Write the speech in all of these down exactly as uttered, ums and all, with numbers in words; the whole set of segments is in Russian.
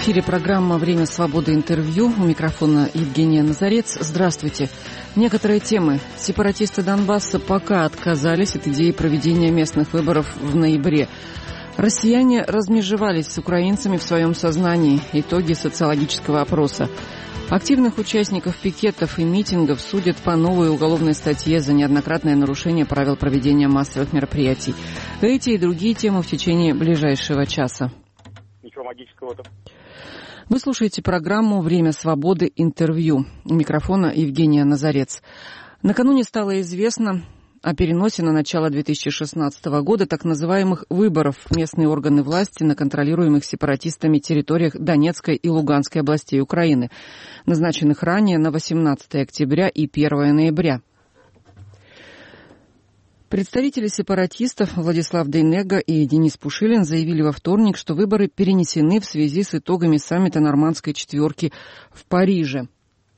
эфире программа «Время свободы. Интервью». У микрофона Евгения Назарец. Здравствуйте. Некоторые темы. Сепаратисты Донбасса пока отказались от идеи проведения местных выборов в ноябре. Россияне размежевались с украинцами в своем сознании. Итоги социологического опроса. Активных участников пикетов и митингов судят по новой уголовной статье за неоднократное нарушение правил проведения массовых мероприятий. Эти и другие темы в течение ближайшего часа. Ничего магического-то. Вы слушаете программу «Время свободы. Интервью». У микрофона Евгения Назарец. Накануне стало известно о переносе на начало две тысячи шестнадцатого года так называемых выборов в местные органы власти на контролируемых сепаратистами территориях Донецкой и Луганской областей Украины, назначенных ранее на восемнадцатое октября и первое ноября. Представители сепаратистов Владислав Дейнега и Денис Пушилин заявили во вторник, что выборы перенесены в связи с итогами саммита Нормандской четверки в Париже.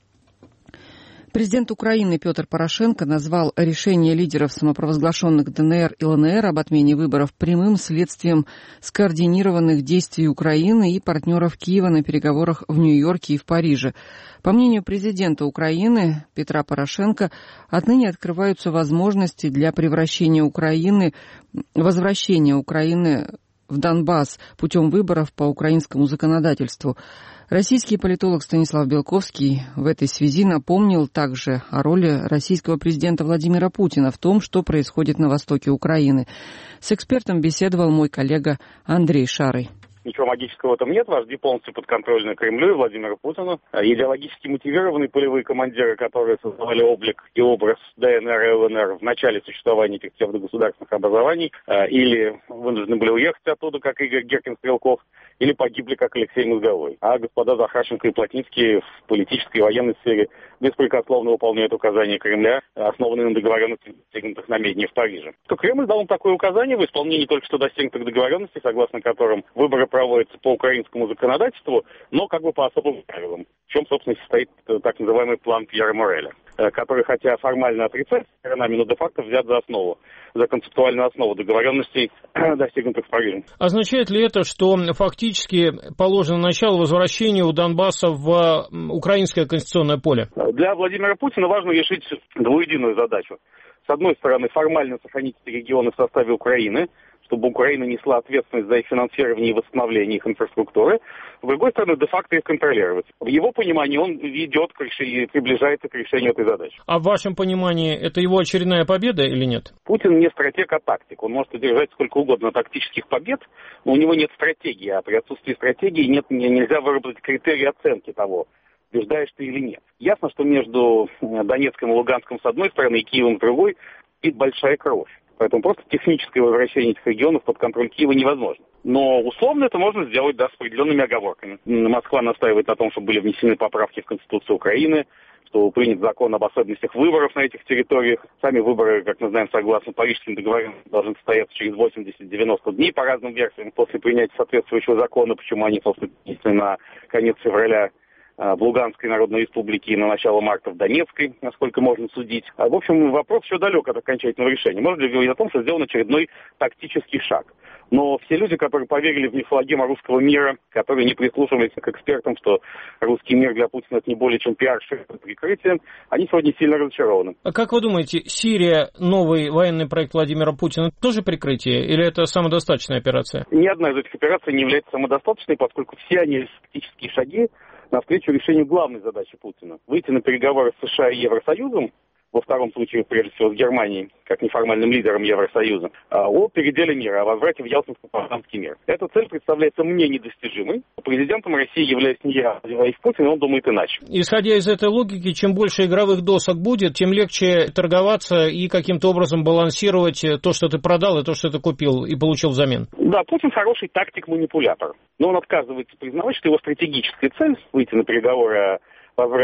Президент Украины Петр Порошенко назвал решение лидеров самопровозглашенных ДНР и ЛНР об отмене выборов прямым следствием скоординированных действий Украины и партнеров Киева на переговорах в Нью-Йорке и в Париже. По мнению президента Украины Петра Порошенко, отныне открываются возможности для превращения Украины, возвращения Украины в Донбасс путем выборов по украинскому законодательству. Российский политолог Станислав Белковский в этой связи напомнил также о роли российского президента Владимира Путина в том, что происходит на востоке Украины. С экспертом беседовал мой коллега Андрей Шарый. Ничего магического там нет, вожди полностью подконтрольны Кремлю и Владимиру Путину. Идеологически мотивированные полевые командиры, которые создавали облик и образ ДНР и ЛНР в начале существования этих псевдогосударственных образований, или вынуждены были уехать оттуда, как Игорь Геркин-Стрелков, или погибли, как Алексей Мозговой. А господа Захарченко и Плотницкий в политической и военной сфере беспрекословно выполняют указания Кремля, основанные на договоренностях, достигнутых намедни в Париже. То Кремль дал им такое указание в исполнении только что достигнутых договоренностей, согласно которым выборы проводятся по украинскому законодательству, но как бы по особым правилам. В чем, собственно, состоит так называемый план Пьера Мореля, который, хотя формально отрицается сторонами, но де-факто взят за основу, за концептуальную основу договоренностей, достигнутых в Париже. Означает ли это, что фактически положено начало возвращению Донбасса в украинское конституционное поле? Для Владимира Путина важно решить двуединую задачу. С одной стороны, формально сохранить эти регионы в составе Украины, чтобы Украина несла ответственность за их финансирование и восстановление их инфраструктуры. С другой стороны, де-факто их контролировать. В его понимании он ведет к решению, приближается к решению этой задачи. А в вашем понимании это его очередная победа или нет? Путин не стратег, а тактик. Он может одержать сколько угодно тактических побед, но у него нет стратегии. А при отсутствии стратегии нет, нельзя выработать критерии оценки того, побеждаешь ты или нет. Ясно, что между Донецком и Луганском с одной стороны и Киевом с другой идет большая кровь. Поэтому просто техническое возвращение этих регионов под контроль Киева невозможно. Но условно это можно сделать, да, с определенными оговорками. Москва настаивает на том, чтобы были внесены поправки в Конституцию Украины, что принят закон об особенностях выборов на этих территориях. Сами выборы, как мы знаем, согласно Парижским договоренностям, должны состояться через восемьдесят-девяносто дней по разным версиям после принятия соответствующего закона, почему они, собственно, перенесены на конец февраля в Луганской Народной Республике и на начало марта в Донецкой, насколько можно судить. В общем, вопрос еще далек от окончательного решения. Можно ли говорить о том, что сделан очередной тактический шаг? Но все люди, которые поверили в мифологему русского мира, которые не прислушивались к экспертам, что русский мир для Путина это не более чем пиар-шаг под прикрытием, они сегодня сильно разочарованы. А как вы думаете, Сирия, новый военный проект Владимира Путина, тоже прикрытие или это самодостаточная операция? Ни одна из этих операций не является самодостаточной, поскольку все они тактические шаги навстречу решению главной задачи Путина. Выйти на переговоры с США и Евросоюзом, во втором случае, прежде всего, с Германией, как неформальным лидером Евросоюза, о переделе мира, о возврате в Ялтинско-Потсдамский мир. Эта цель представляется мне недостижимой. Президентом России являюсь не я, а Владимир Путин, и он думает иначе. Исходя из этой логики, чем больше игровых досок будет, тем легче торговаться и каким-то образом балансировать то, что ты продал, и то, что ты купил и получил взамен. Да, Путин хороший тактик-манипулятор. Но он отказывается признавать, что его стратегическая цель — выйти на переговоры о возврате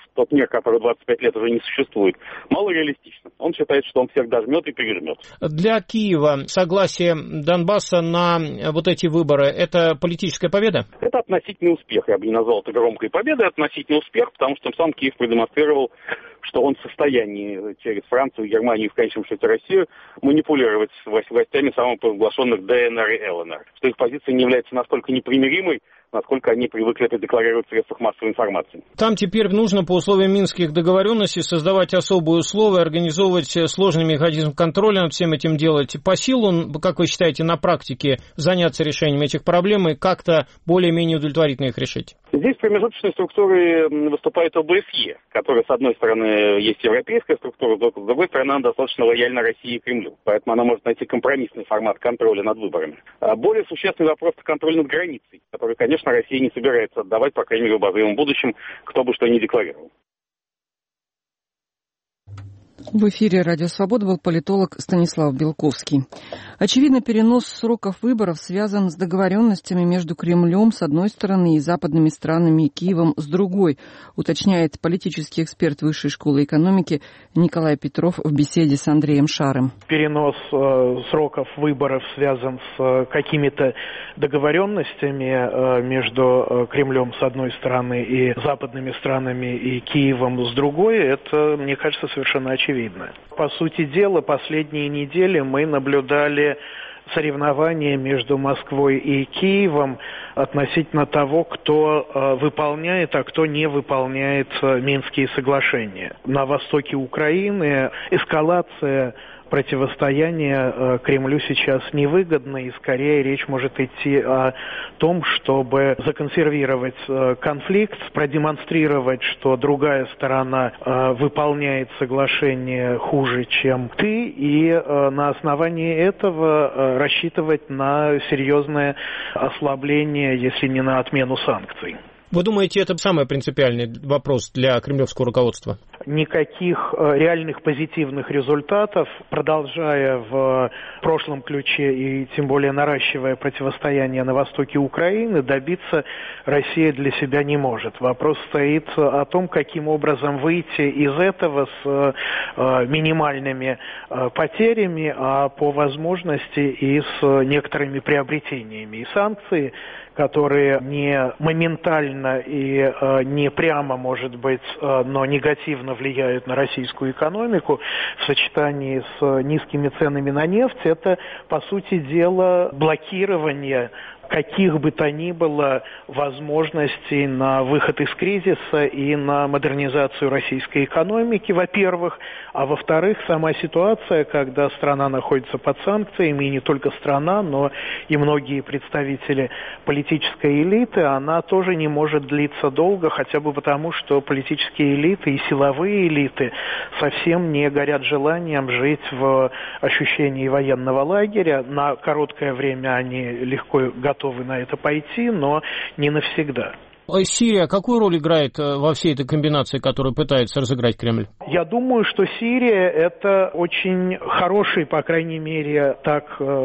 тот мир, который двадцать пять лет уже не существует, мало реалистично. Он считает, что он всех дожмет и пережмет. Для Киева согласие Донбасса на вот эти выборы – это политическая победа? Это относительный успех. Я бы не назвал это громкой победой, это относительный успех, потому что сам Киев продемонстрировал, что он в состоянии через Францию, Германию и в конечном счете Россию манипулировать властями самопровозглашенных ДНР и ЛНР. Что их позиция не является настолько непримиримой, насколько они привыкли это декларировать в средствах массовой информации. Там теперь нужно по условиям минских договоренностей создавать особые условия, организовывать сложный механизм контроля над всем этим делать. По силу, как вы считаете, на практике заняться решением этих проблем и как-то более-менее удовлетворительно их решить? Здесь промежуточной структурой выступает ОБСЕ, которая, с одной стороны, есть европейская структура, с другой стороны, она достаточно лояльна России и Кремлю. Поэтому она может найти компромиссный формат контроля над выборами. А более существенный вопрос – контроль над границей, который, конечно, Россия не собирается отдавать, по крайней мере, в обозримом будущем, кто бы что ни декларировал. В эфире «Радио Свобода» был политолог Станислав Белковский. Очевидно, перенос сроков выборов связан с договоренностями между Кремлем с одной стороны и западными странами и Киевом с другой, уточняет политический эксперт Высшей школы экономики Николай Петров в беседе с Андреем Шарым. Перенос э, сроков выборов связан с э, какими-то договоренностями э, между э, Кремлем с одной стороны и западными странами и Киевом с другой. Это, мне кажется, совершенно очевидно. По сути дела, последние недели мы наблюдали соревнования между Москвой и Киевом относительно того, кто э, выполняет, а кто не выполняет э, Минские соглашения. На востоке Украины эскалация противостояние э, Кремлю сейчас невыгодно, и скорее речь может идти о том, чтобы законсервировать э, конфликт, продемонстрировать, что другая сторона э, выполняет соглашение хуже, чем ты, и э, на основании этого э, рассчитывать на серьезное ослабление, если не на отмену санкций. Вы думаете, это самый принципиальный вопрос для кремлевского руководства? Никаких реальных позитивных результатов, продолжая в прошлом ключе и тем более наращивая противостояние на востоке Украины, добиться Россия для себя не может. Вопрос стоит о том, каким образом выйти из этого с минимальными потерями, а по возможности и с некоторыми приобретениями. И санкции, которые не моментально и э, не прямо, может быть, э, но негативно влияют на российскую экономику в сочетании с низкими ценами на нефть, это, по сути дела, блокирование каких бы то ни было возможностей на выход из кризиса и на модернизацию российской экономики, во-первых, а во-вторых, сама ситуация, когда страна находится под санкциями, и не только страна, но и многие представители политической элиты, она тоже не может длиться долго, хотя бы потому, что политические элиты и силовые элиты совсем не горят желанием жить в ощущении военного лагеря. На короткое время они легко готовы готовы на это пойти, но не навсегда. Сирия какую роль играет во всей этой комбинации, которую пытается разыграть Кремль? Я думаю, что Сирия – это очень хороший, по крайней мере, так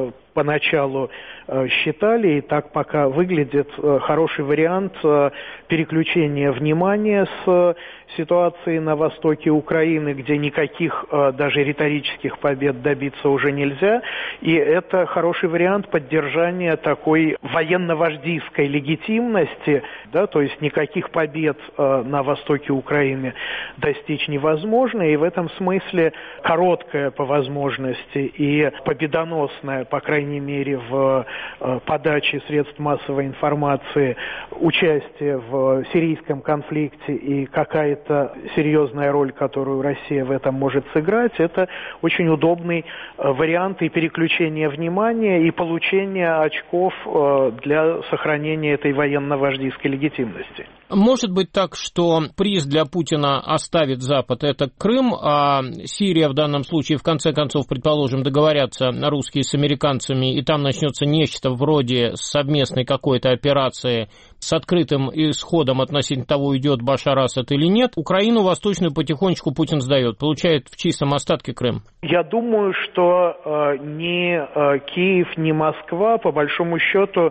поначалу считали, и так пока выглядит хороший вариант переключения внимания с ситуации на востоке Украины, где никаких даже риторических побед добиться уже нельзя, и это хороший вариант поддержания такой военно-вождийской легитимности, да, то есть никаких побед на востоке Украины достичь невозможно, и в этом смысле короткая по возможности и победоносная, по крайней мере, в подаче средств массовой информации участие в сирийском конфликте и какая-то серьезная роль, которую Россия в этом может сыграть, это очень удобный вариант и переключения внимания, и получения очков для сохранения этой военно-вождийской легитимности. Может быть так, что приз для Путина оставит Запад, это Крым, а Сирия в данном случае, в конце концов, предположим, договорятся русские с американцами, и там начнется нечто вроде совместной какой-то операции с открытым исходом относительно того, уйдет Башар Асад или нет. Украину восточную потихонечку Путин сдает, получает в чистом остатке Крым. Я думаю, что э, ни э, Киев, ни Москва, по большому счету,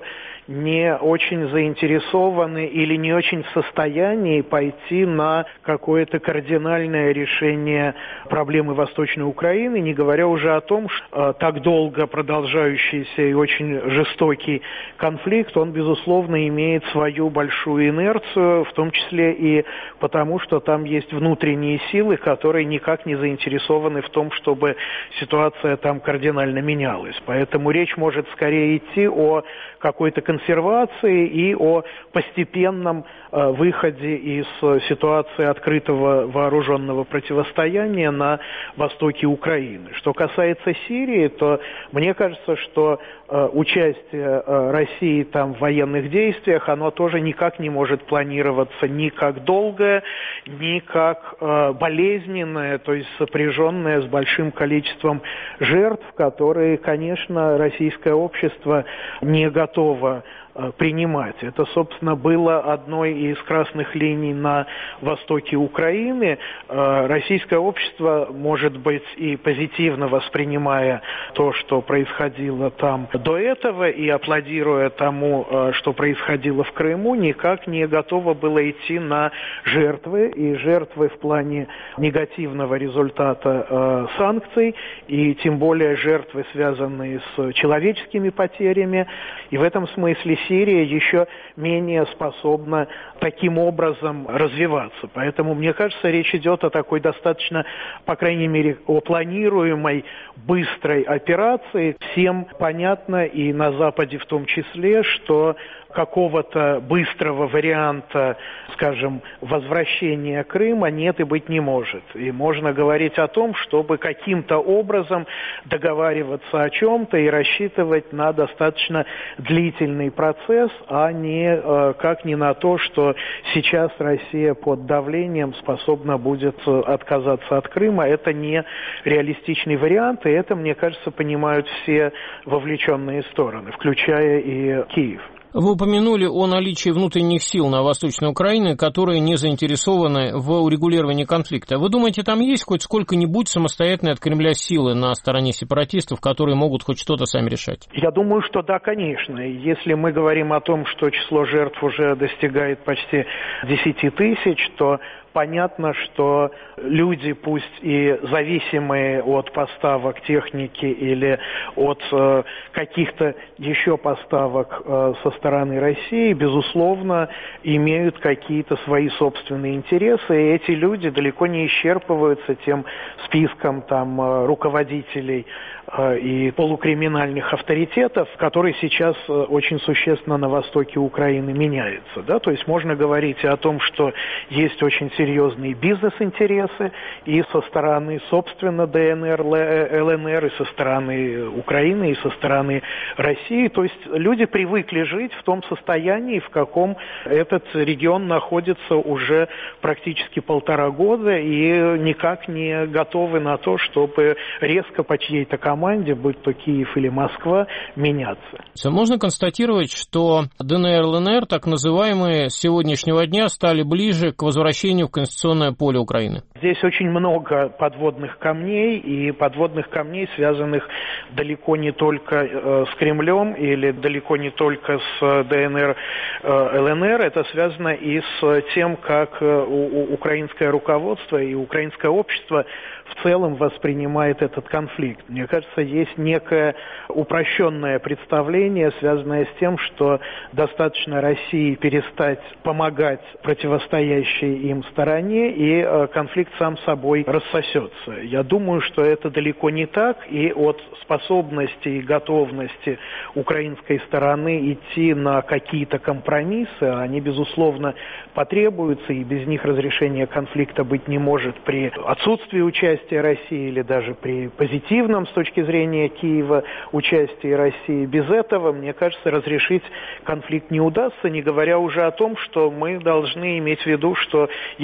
не очень заинтересованы или не очень в состоянии пойти на какое-то кардинальное решение проблемы Восточной Украины, не говоря уже о том, что э, так долго продолжающийся и очень жестокий конфликт, он, безусловно, имеет свою большую инерцию, в том числе и потому, что там есть внутренние силы, которые никак не заинтересованы в том, чтобы ситуация там кардинально менялась. Поэтому речь может скорее идти о какой-то консервации и о постепенном э, выходе из ситуации открытого вооруженного противостояния на востоке Украины. Что касается Сирии, то мне кажется, что э, участие э, России там в военных действиях, оно тоже никак не может планироваться ни как долгое, ни как э, болезненное, то есть сопряженное с большим количеством жертв, которые, конечно, российское общество не готово принимать. Это, собственно, было одной из красных линий на востоке Украины. Российское общество, может быть, и позитивно воспринимая то, что происходило там до этого, и аплодируя тому, что происходило в Крыму, никак не готово было идти на жертвы, и жертвы в плане негативного результата санкций, и тем более жертвы, связанные с человеческими потерями. И в этом смысле Сирия еще менее способна таким образом развиваться. Поэтому, мне кажется, речь идет о такой достаточно, по крайней мере, о планируемой быстрой операции. Всем понятно, и на Западе в том числе, что какого-то быстрого варианта, скажем, возвращения Крыма нет и быть не может. И можно говорить о том, чтобы каким-то образом договариваться о чем-то и рассчитывать на достаточно длительный процесс, а не э, как не на то, что сейчас Россия под давлением способна будет отказаться от Крыма. Это не реалистичный вариант, и это, мне кажется, понимают все вовлеченные стороны, включая и Киев. Вы упомянули о наличии внутренних сил на Восточной Украине, которые не заинтересованы в урегулировании конфликта. Вы думаете, там есть хоть сколько-нибудь самостоятельные от Кремля силы на стороне сепаратистов, которые могут хоть что-то сами решать? Я думаю, что да, конечно. Если мы говорим о том, что число жертв уже достигает почти десяти тысяч, то понятно, что люди, пусть и зависимые от поставок техники или от э, каких-то еще поставок э, со стороны России, безусловно, имеют какие-то свои собственные интересы, и эти люди далеко не исчерпываются тем списком там э, руководителей э, и полукриминальных авторитетов, который сейчас э, очень существенно на востоке Украины меняется. Да? То есть можно говорить о том, что есть очень серьезные бизнес-интересы и со стороны, собственно, ДНР, ЛНР, и со стороны Украины, и со стороны России. То есть люди привыкли жить в том состоянии, в каком этот регион находится уже практически полтора года, и никак не готовы на то, чтобы резко по чьей-то команде, будь то Киев или Москва, меняться. Можно констатировать, что ДНР, ЛНР, так называемые, с сегодняшнего дня стали ближе к возвращению в конституционное поле Украины? Здесь очень много подводных камней, и подводных камней, связанных далеко не только э, с Кремлем или далеко не только с ДНР, э, ЛНР. Это связано и с тем, как э, у, украинское руководство и украинское общество в целом воспринимает этот конфликт. Мне кажется, есть некое упрощенное представление, связанное с тем, что достаточно России перестать помогать противостоящей им стороне, и э, конфликт сам собой рассосется. Я думаю, что это далеко не так, и от способности и готовности украинской стороны идти на какие-то компромиссы, они, безусловно, потребуются, и без них разрешение конфликта быть не может при отсутствии участия России или даже при позитивном с точки зрения Киева участии России. Без этого, мне кажется, разрешить конфликт не удастся, не говоря уже о том, что мы должны иметь в виду, что если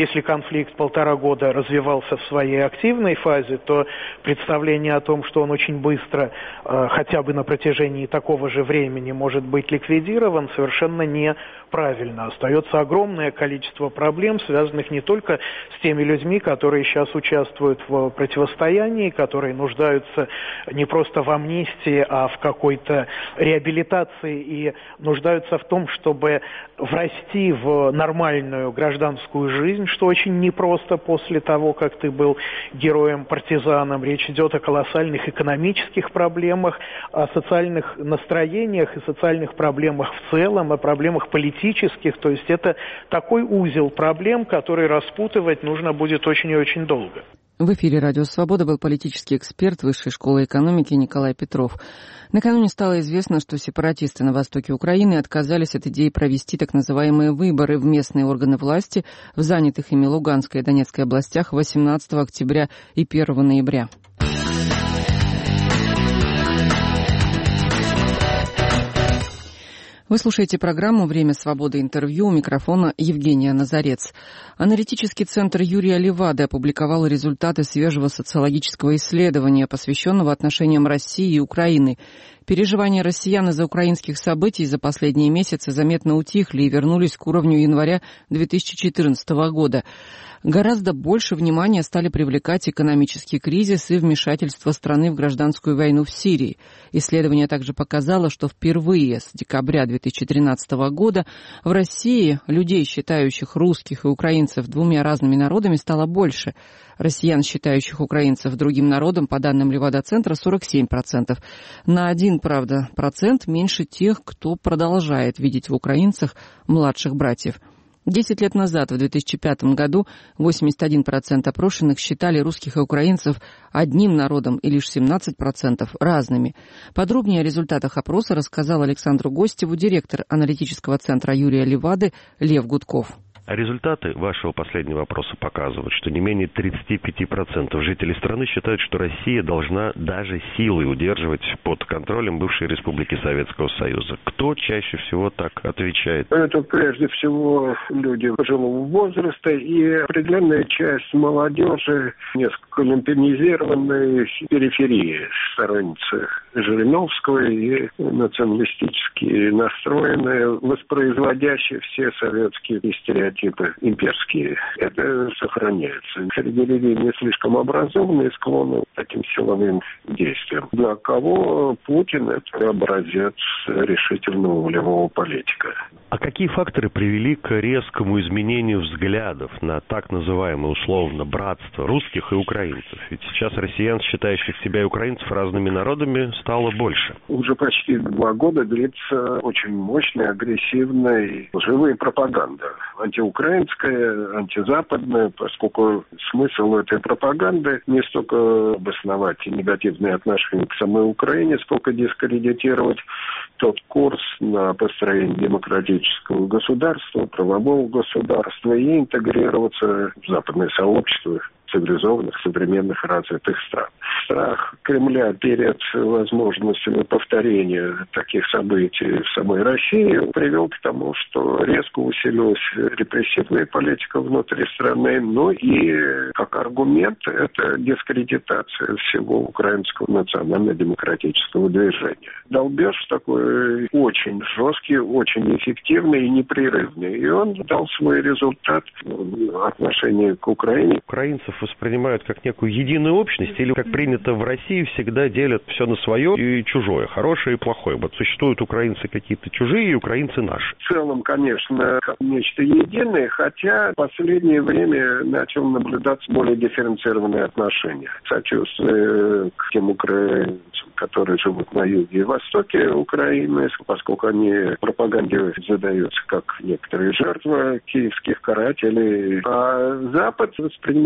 если конфликт полтора года развивался в своей активной фазе, то представление о том, что он очень быстро, хотя бы на протяжении такого же времени, может быть ликвидирован, совершенно неправильно. Остается огромное количество проблем, связанных не только с теми людьми, которые сейчас участвуют в противостоянии, которые нуждаются не просто в амнистии, а в какой-то реабилитации и нуждаются в том, чтобы врасти в нормальную гражданскую жизнь, что очень непросто после того, как ты был героем-партизаном. Речь идет о колоссальных экономических проблемах, о социальных настроениях и социальных проблемах в целом, о проблемах политических. То есть это такой узел проблем, который распутывать нужно будет очень и очень долго. В эфире «Радио Свобода» был политический эксперт Высшей школы экономики Николай Петров. Накануне стало известно, что сепаратисты на востоке Украины отказались от идеи провести так называемые выборы в местные органы власти в занятых ими Луганской и Донецкой областях восемнадцатого октября и первого ноября. Вы слушаете программу «Время свободы. Интервью». У микрофона Евгения Назарец. Аналитический центр Юрия Левады опубликовал результаты свежего социологического исследования, посвященного отношениям России и Украины. Переживания россиян из-за украинских событий за последние месяцы заметно утихли и вернулись к уровню января две тысячи четырнадцатого года. Гораздо больше внимания стали привлекать экономический кризис и вмешательство страны в гражданскую войну в Сирии. Исследование также показало, что впервые с декабря две тысячи тринадцатого года в России людей, считающих русских и украинцев двумя разными народами, стало больше. Россиян, считающих украинцев другим народом, по данным Левада-центра, сорок семь процентов. На один, правда, процент меньше тех, кто продолжает видеть в украинцах младших братьев. Десять лет назад, в две тысячи пятом году, восемьдесят один процент опрошенных считали русских и украинцев одним народом и лишь семнадцать процентов разными. Подробнее о результатах опроса рассказал Александру Гостеву директор аналитического центра Юрия Левады Лев Гудков. Результаты вашего последнего опроса показывают, что не менее тридцать пять процентов жителей страны считают, что Россия должна даже силой удерживать под контролем бывшие республики Советского Союза. Кто чаще всего так отвечает? Это прежде всего люди пожилого возраста и определенная часть молодежи, несколько люмпинизированной периферии, сторонницы Жириновского и националистически настроенные, воспроизводящие все советские стереотипы. Типы имперские. Это сохраняется. Среди людей не слишком образованные, склонны к таким силовым действиям. Для кого Путин — это образец решительного волевого политика. А какие факторы привели к резкому изменению взглядов на так называемое условно братство русских и украинцев? Ведь сейчас россиян, считающих себя и украинцев разными народами, стало больше. Уже почти два года длится очень мощная, агрессивная, лживая пропаганда. Антиукраинская, антизападная, поскольку смысл этой пропаганды не столько обосновать негативные отношения к самой Украине, сколько дискредитировать тот курс на построение демократического государства, правового государства и интегрироваться в западное сообщество цивилизованных, современных, развитых стран. Страх Кремля перед возможностью повторения таких событий в самой России привел к тому, что резко усилилась репрессивная политика внутри страны, но и как аргумент это дискредитация всего украинского национально-демократического движения. Долбеж такой очень жесткий, очень эффективный и непрерывный. И он дал свой результат в отношении к Украине. Украинцев воспринимают как некую единую общность, или, как принято в России, всегда делят все на свое и чужое, хорошее и плохое. Вот существуют украинцы какие-то чужие и украинцы наши. В целом, конечно, нечто единое, хотя в последнее время начал наблюдаться более дифференцированные отношения. Сочувствие к тем украинцам, которые живут на юге и востоке Украины, поскольку они пропаганде задаются как некоторые жертвы киевских карателей, а Запад воспринимается как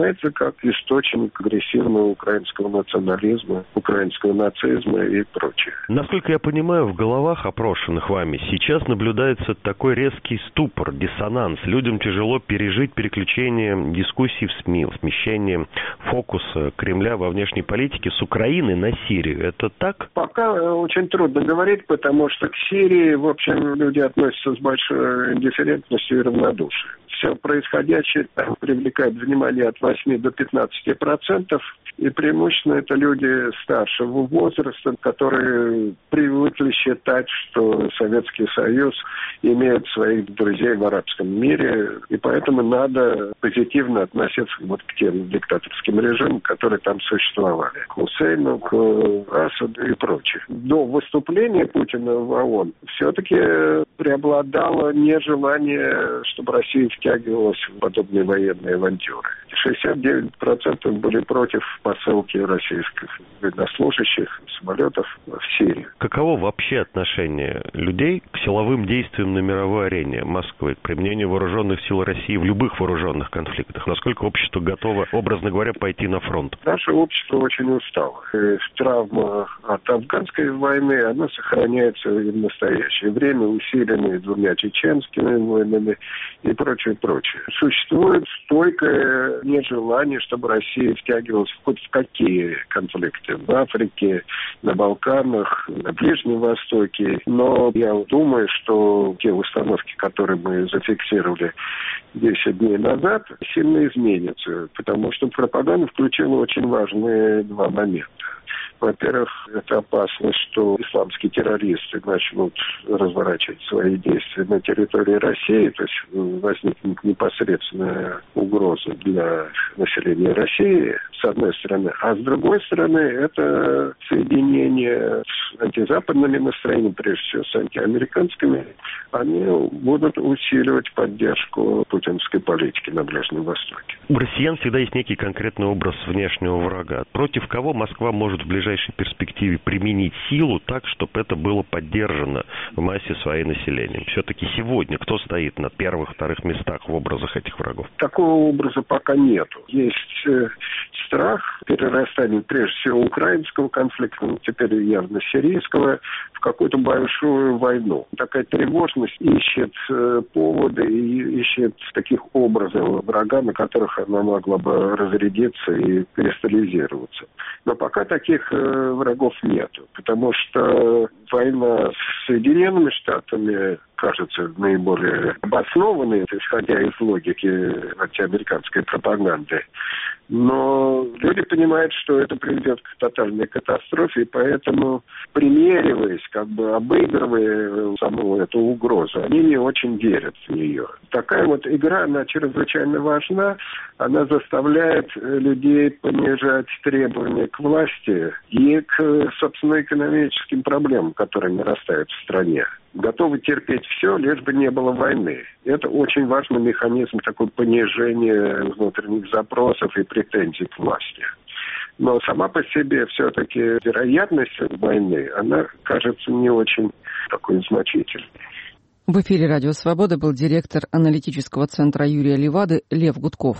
как источник агрессивного украинского национализма, украинского нацизма и прочее. Насколько я понимаю, в головах опрошенных вами сейчас наблюдается такой резкий ступор, диссонанс. Людям тяжело пережить переключение дискуссий в СМИ, смещение фокуса Кремля во внешней политике с Украины на Сирию. Это так? Пока очень трудно говорить, потому что к Сирии, в общем, люди относятся с большой индифферентностью и равнодушием. Все происходящее там привлекает внимание от восьми до пятнадцати процентов, и преимущественно это люди старшего возраста, которые привыкли считать, что Советский Союз имеет своих друзей в арабском мире, и поэтому надо позитивно относиться вот к тем диктаторским режимам, которые там существовали. К Хусейну, к Асаду и прочее. До выступления Путина в ООН все-таки преобладало нежелание, чтобы Россия втягивалась в подобные военные авантюры. шестьдесят девять процентов были против посылки российских военнослужащих самолетов в Сирию. Каково вообще отношение людей к силовым действиям на мировой арене Москвы, к применению вооруженных сил России в любых вооруженных конфликтах? Насколько общество готово, образно говоря, пойти на фронт? Наше общество очень устало. И травма от афганской войны, она сохраняется и в настоящее время, усиленная двумя чеченскими войнами и прочее, прочее. Существует стойкое нежелание, чтобы Россия втягивалась хоть в какие конфликты в Африке, на Балканах, на Ближнем Востоке. Но я думаю, что те установки, которые мы зафиксировали десять дней назад, сильно изменятся, потому что пропаганда включила очень важные два момента. Во-первых, это опасность, что исламские террористы начнут разворачивать свои действия на территории России, то есть возникнет непосредственная угроза для населения России, с одной стороны. А с другой стороны, это соединение с антизападными настроениями, прежде всего с антиамериканскими, они будут усиливать поддержку путинской политики на Ближнем Востоке. У россиян всегда есть некий конкретный образ внешнего врага. Против кого Москва может в ближайшей перспективе применить силу так, чтобы это было поддержано в массе своей населения? Все-таки сегодня кто стоит на первых-вторых местах в образах этих врагов? Такого образа пока нету. Есть э, страх перерастания, прежде всего, украинского конфликта, но теперь явно сирийского, в какую-то большую войну. Такая тревожность ищет э, поводы и ищет таких образов врага, на которых она могла бы разрядиться и кристаллизироваться. Но пока таких э, врагов нету, потому что война с Соединенными Штатами кажется наиболее обоснованной, исходя из логики антиамериканской пропаганды. Но люди понимают, что это приведет к тотальной катастрофе, и поэтому, примериваясь, как бы обыгрывая саму эту угрозу, они не очень верят в нее. Такая вот игра, она чрезвычайно важна, она заставляет людей понижать требования к власти и к, собственно, экономическим проблемам, которые нарастают в стране. Готовы терпеть все, лишь бы не было войны. Это очень важный механизм такого понижения внутренних запросов и претензий к власти. Но сама по себе все-таки вероятность войны, она кажется не очень такой значительной. В эфире «Радио Свобода» был директор аналитического центра Юрия Левады Лев Гудков.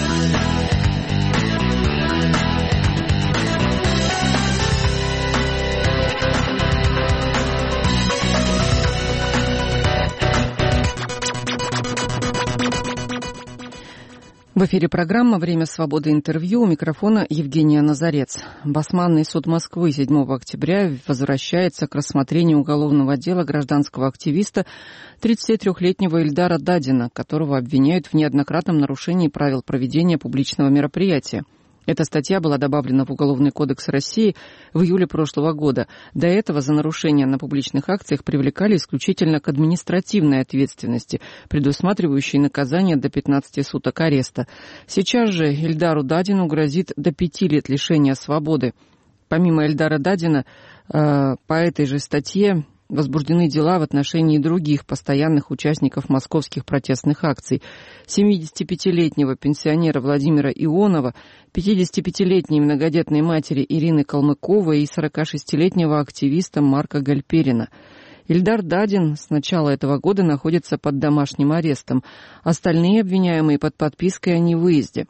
В эфире программа «Время свободы. Интервью». У микрофона Евгения Назарец. Басманный суд Москвы седьмого октября возвращается к рассмотрению уголовного дела гражданского активиста тридцатитрёхлетнего Ильдара Дадина, которого обвиняют в неоднократном нарушении правил проведения публичного мероприятия. Эта статья была добавлена в Уголовный кодекс России в июле прошлого года. До этого за нарушения на публичных акциях привлекали исключительно к административной ответственности, предусматривающей наказание до пятнадцати суток ареста. Сейчас же Ильдару Дадину грозит до пяти лет лишения свободы. Помимо Ильдара Дадина, э, по этой же статье возбуждены дела в отношении других постоянных участников московских протестных акций. семидесятипятилетнего пенсионера Владимира Ионова, пятидесятипятилетней многодетной матери Ирины Калмыковой и сорокашестилетнего активиста Марка Гальперина. Ильдар Дадин с начала этого года находится под домашним арестом. Остальные обвиняемые под подпиской о невыезде.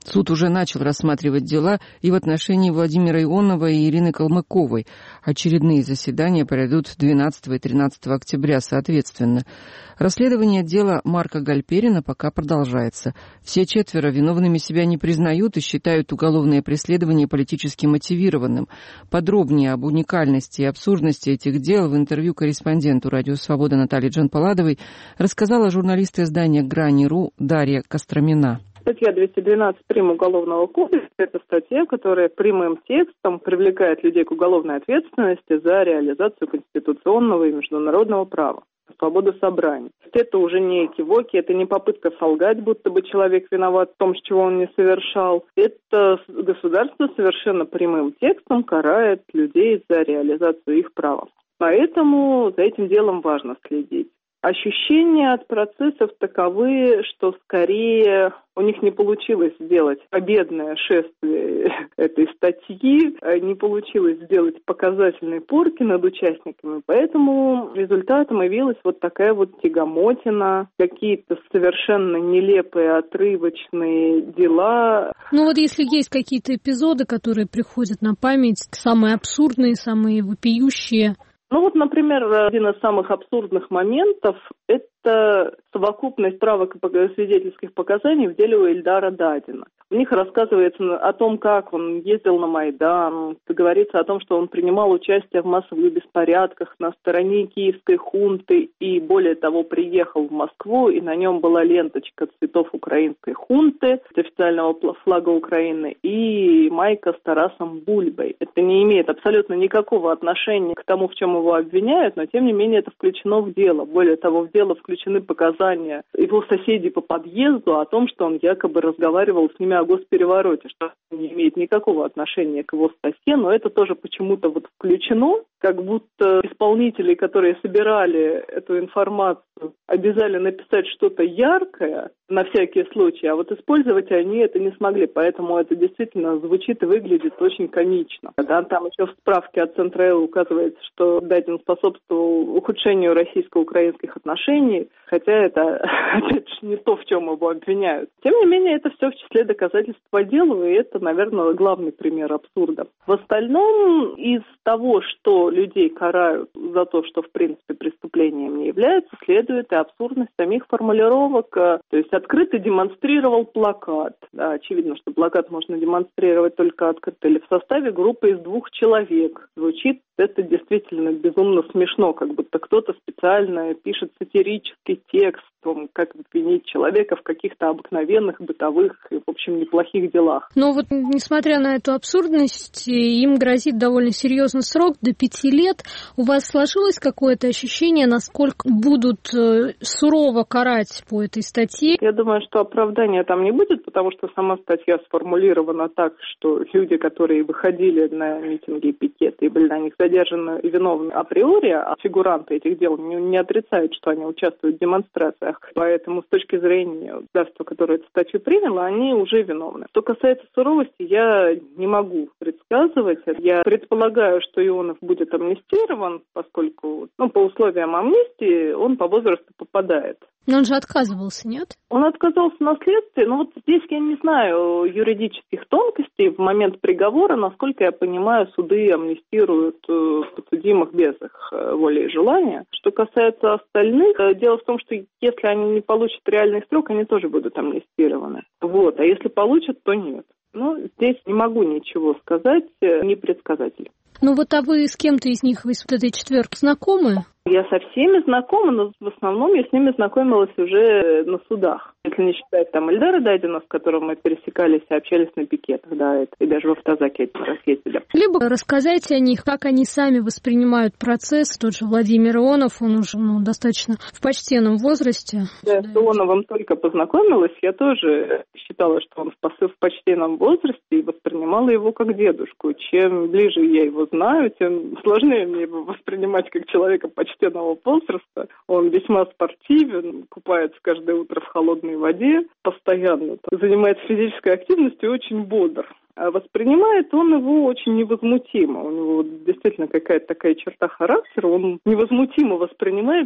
Суд уже начал рассматривать дела и в отношении Владимира Ионова и Ирины Калмыковой. Очередные заседания пройдут двенадцатого и тринадцатого октября соответственно. Расследование дела Марка Гальперина пока продолжается. Все четверо виновными себя не признают и считают уголовное преследование политически мотивированным. Подробнее об уникальности и абсурдности этих дел в интервью корреспонденту «Радио Свобода» Наталье Джанпаладовой рассказала журналист издания «Грани.ру» Дарья Костромина. Статья двести двенадцать прим. Уголовного кодекса – это статья, которая прямым текстом привлекает людей к уголовной ответственности за реализацию конституционного и международного права. Свобода собраний. Это уже не экивоки, это не попытка солгать, будто бы человек виноват в том, чего он не совершал. Это государство совершенно прямым текстом карает людей за реализацию их права. Поэтому за этим делом важно следить. Ощущения от процессов таковы, что скорее у них не получилось сделать победное шествие этой статьи, не получилось сделать показательные порки над участниками, поэтому результатом явилась вот такая вот тягомотина, какие-то совершенно нелепые, отрывочные дела. Ну вот если есть какие-то эпизоды, которые приходят на память, самые абсурдные, самые вопиющие. Ну вот, например, один из самых абсурдных моментов – это совокупность правок и свидетельских показаний в деле у Ильдара Дадина. В них рассказывается о том, как он ездил на Майдан, говорится о том, что он принимал участие в массовых беспорядках на стороне киевской хунты и, более того, приехал в Москву, и на нем была ленточка цветов украинской хунты, официального флага Украины, и майка с Тарасом Бульбой. Это не имеет абсолютно никакого отношения к тому, в чем его обвиняют, но, тем не менее, это включено в дело. Более того, в дело включены показания его соседей по подъезду о том, что он якобы разговаривал с ними о госперевороте, что не имеет никакого отношения к его статье, но это тоже почему-то вот включено, как будто исполнители, которые собирали эту информацию, обязали написать что-то яркое на всякий случай, а вот использовать они это не смогли, поэтому это действительно звучит и выглядит очень комично. Да, там еще в справке от Центра Л указывается, что Дадин способствовал ухудшению российско-украинских отношений, хотя это, опять же, не то, в чем его обвиняют. Тем не менее, это все в числе доказательств по делу, и это, наверное, главный пример абсурда. В остальном, из того, что людей карают за то, что, в принципе, преступлением не является, следует и абсурдность самих формулировок. То есть открыто демонстрировал плакат. Да, очевидно, что плакат можно демонстрировать только открыто или в составе группы из двух человек. Звучит это действительно безумно смешно, как будто кто-то специально пишет сатирический текст, как обвинить человека в каких-то обыкновенных, бытовых и, в общем, неплохих делах. Но вот, несмотря на эту абсурдность, им грозит довольно серьезный срок, до пяти лет. У вас сложилось какое-то ощущение, насколько будут сурово карать по этой статье? Я думаю, что оправдания там не будет, потому что сама статья сформулирована так, что люди, которые выходили на митинги и пикеты и были на них задержаны и виновны априори, а фигуранты этих дел не, не отрицают, что они участвуют в демонстрациях. Поэтому с точки зрения государства, которое эту статью приняло, они уже виновны. Что касается суровости, я не могу предсказывать. Я предполагаю, что Ионов будет амнистирован, поскольку ну, по условиям амнистии он по возрасту попадает. Но он же отказывался, нет? Он отказался на следствии. Но вот здесь я не знаю юридических тонкостей. В момент приговора, насколько я понимаю, суды амнистируют подсудимых без их воли и желания. Что касается остальных, дело в том, что если они не получат реальный срок, они тоже будут амнистированы. Вот. А если получат, то нет. Ну, здесь не могу ничего сказать, не предсказатель. Ну вот, а вы с кем-то из них, из вот этой четверки знакомы? Я со всеми знакома, но в основном я с ними знакомилась уже на судах. Если не считать там Ильдара Дадина, с которым мы пересекались и общались на пикетах, да, и даже в автозаке эти раз ездили. Либо рассказайте о них, как они сами воспринимают процесс. Тот же Владимир Ионов, он уже ну, достаточно в почтенном возрасте. Да, с Ионовым только познакомилась, я тоже считала, что он в почтенном возрасте и воспринимала его как дедушку. Чем ближе я его знаю, тем сложнее мне его воспринимать как человека почтенного возраста. Он весьма спортивен, купается каждое утро в холодной воде, постоянно занимается физической активностью и очень бодр. А воспринимает он его очень невозмутимо. У него действительно какая-то такая черта характера. Он невозмутимо воспринимает